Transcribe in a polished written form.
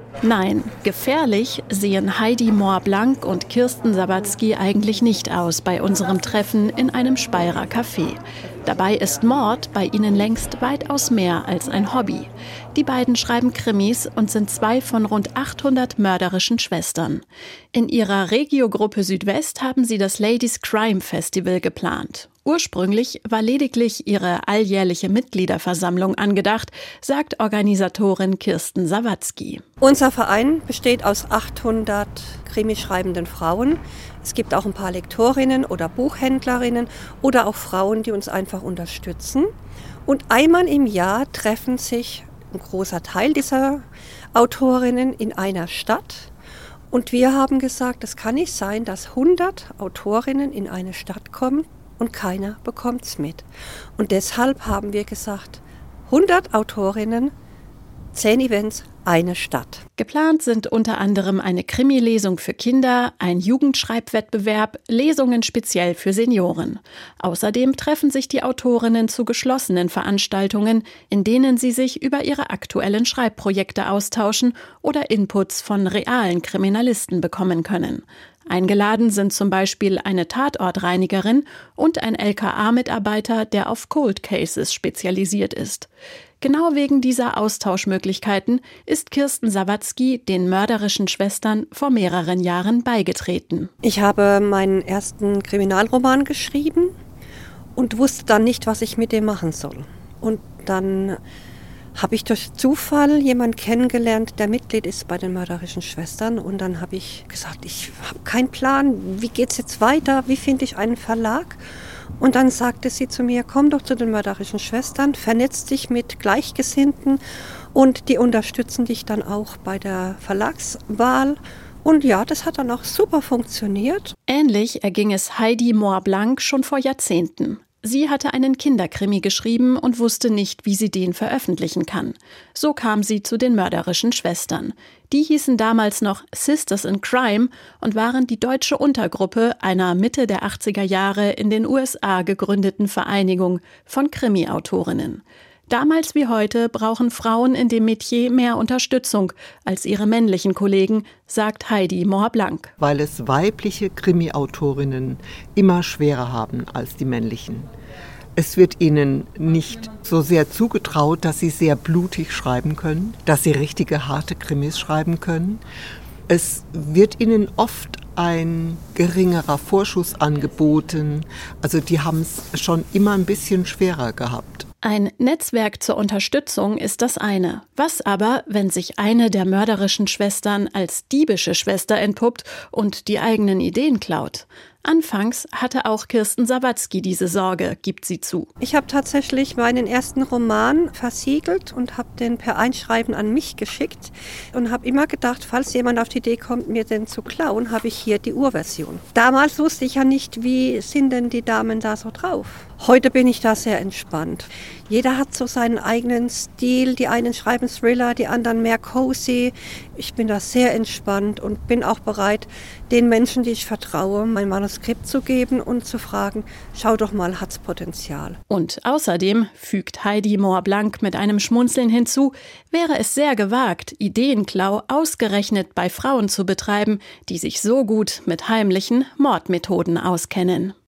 Nein, gefährlich sehen Heidi Mohr-Blank und Kirsten Sawatzki eigentlich nicht aus bei unserem Treffen in einem Speyerer Café. Dabei ist Mord bei ihnen längst weitaus mehr als ein Hobby. Die beiden schreiben Krimis und sind zwei von rund 800 mörderischen Schwestern. In ihrer Regiogruppe Südwest haben sie das Ladies Crime Festival geplant. Ursprünglich war lediglich ihre alljährliche Mitgliederversammlung angedacht, sagt Organisatorin Kirsten Sawatzki. Unser Verein besteht aus 800 krimischreibenden Frauen. Es gibt auch ein paar Lektorinnen oder Buchhändlerinnen oder auch Frauen, die uns einfach unterstützen. Und einmal im Jahr treffen sich ein großer Teil dieser Autorinnen in einer Stadt. Und wir haben gesagt, es kann nicht sein, dass 100 Autorinnen in eine Stadt kommen und keiner bekommt es mit. Und deshalb haben wir gesagt, 100 Autorinnen, 10 Events, eine Stadt. Geplant sind unter anderem eine Krimi-Lesung für Kinder, ein Jugendschreibwettbewerb, Lesungen speziell für Senioren. Außerdem treffen sich die Autorinnen zu geschlossenen Veranstaltungen, in denen sie sich über ihre aktuellen Schreibprojekte austauschen oder Inputs von realen Kriminalisten bekommen können. Eingeladen sind zum Beispiel eine Tatortreinigerin und ein LKA-Mitarbeiter, der auf Cold Cases spezialisiert ist. Genau wegen dieser Austauschmöglichkeiten ist Kirsten Sawatzki den mörderischen Schwestern vor mehreren Jahren beigetreten. Ich habe meinen ersten Kriminalroman geschrieben und wusste dann nicht, was ich mit dem machen soll. Und dann habe ich durch Zufall jemanden kennengelernt, der Mitglied ist bei den mörderischen Schwestern. Und dann habe ich gesagt, ich habe keinen Plan, wie geht es jetzt weiter, wie finde ich einen Verlag? Und dann sagte sie zu mir, komm doch zu den mörderischen Schwestern, vernetz dich mit Gleichgesinnten und die unterstützen dich dann auch bei der Verlagswahl. Und ja, das hat dann auch super funktioniert. Ähnlich erging es Heidi Mohr-Blank schon vor Jahrzehnten. Sie hatte einen Kinderkrimi geschrieben und wusste nicht, wie sie den veröffentlichen kann. So kam sie zu den mörderischen Schwestern. Die hießen damals noch Sisters in Crime und waren die deutsche Untergruppe einer Mitte der 80er Jahre in den USA gegründeten Vereinigung von Krimi-Autorinnen. Damals wie heute brauchen Frauen in dem Metier mehr Unterstützung als ihre männlichen Kollegen, sagt Heidi Mohr-Blank. Weil es weibliche Krimi-Autorinnen immer schwerer haben als die männlichen. Es wird ihnen nicht so sehr zugetraut, dass sie sehr blutig schreiben können, dass sie richtige harte Krimis schreiben können. Es wird ihnen oft ein geringerer Vorschuss angeboten. Also die haben es schon immer ein bisschen schwerer gehabt. Ein Netzwerk zur Unterstützung ist das eine. Was aber, wenn sich eine der mörderischen Schwestern als diebische Schwester entpuppt und die eigenen Ideen klaut? Anfangs hatte auch Kirsten Sawatzki diese Sorge, gibt sie zu. Ich habe tatsächlich meinen ersten Roman versiegelt und habe den per Einschreiben an mich geschickt und habe immer gedacht, falls jemand auf die Idee kommt, mir den zu klauen, habe ich hier die Urversion. Damals wusste ich ja nicht, wie sind denn die Damen da so drauf. Heute bin ich da sehr entspannt. Jeder hat so seinen eigenen Stil. Die einen schreiben Thriller, die anderen mehr cozy. Ich bin da sehr entspannt und bin auch bereit, den Menschen, die ich vertraue, mein Manuskript zu geben und zu fragen, schau doch mal, hat's Potenzial. Und außerdem, fügt Heidi Mohr-Blank mit einem Schmunzeln hinzu, wäre es sehr gewagt, Ideenklau ausgerechnet bei Frauen zu betreiben, die sich so gut mit heimlichen Mordmethoden auskennen.